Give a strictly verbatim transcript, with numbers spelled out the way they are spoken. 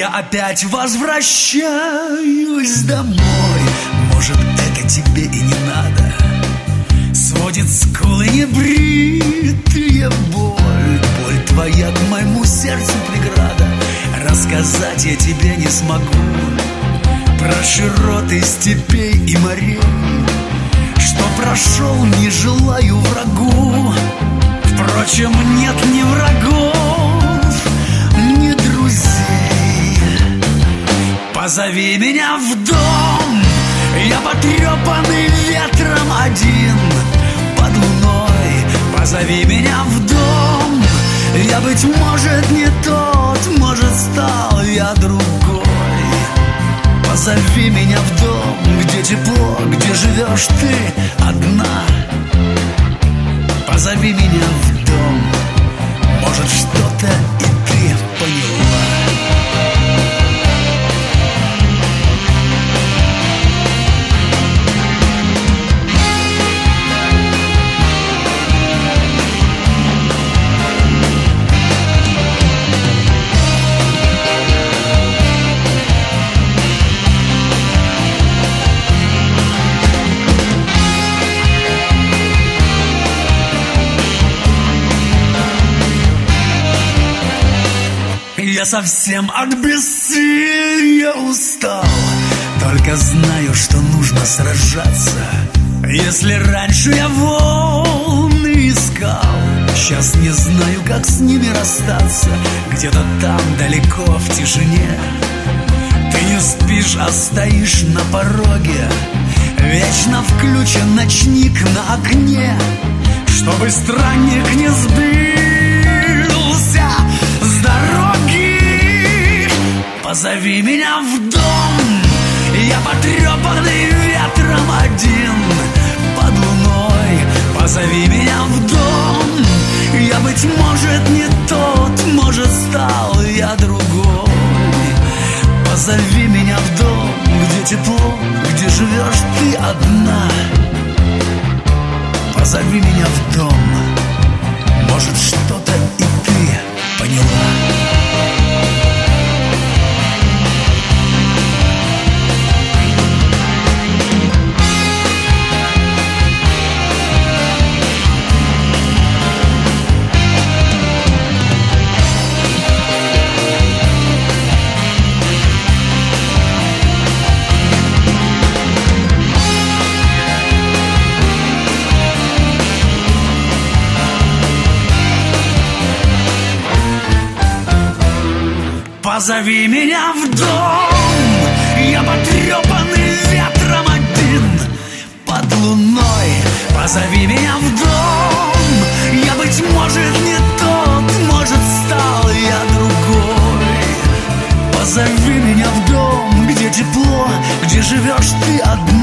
опять возвращаюсь домой. Может, это тебе и не надо. Сводит скулы небритые боль. Боль твоя к моему сердцу преграда. Рассказать я тебе не смогу про широты степей и морей, что прошел, не желаю врагу. Впрочем, нет ни врагов, ни друзей. Позови меня в дом, я потрепанный ветром один под луной. Позови меня в дом, я, быть может, не тот, может, стал я другой. Позови меня в дом, где тепло, где живешь ты одна. Позови меня в дом, может, что-то и ты поняла. Я совсем от бессилия устал, только знаю, что нужно сражаться. Если раньше я волны искал, сейчас не знаю, как с ними расстаться. Где-то там далеко в тишине ты не спишь, а стоишь на пороге. Вечно включен ночник на окне, чтобы странник не сбился с дороги. Позови меня в дом, я потрепанный ветром один под луной. Позови меня в дом, я, быть может, не тот, может, стал я другой. Позови меня в дом, где тепло, где живешь ты одна. Позови меня в дом, может, что-то и ты поняла. Позови меня в дом, я потрепанный ветром один под луной. Позови меня в дом, я, быть может, не тот, может, стал я другой. Позови меня в дом, где тепло, где живешь ты одна.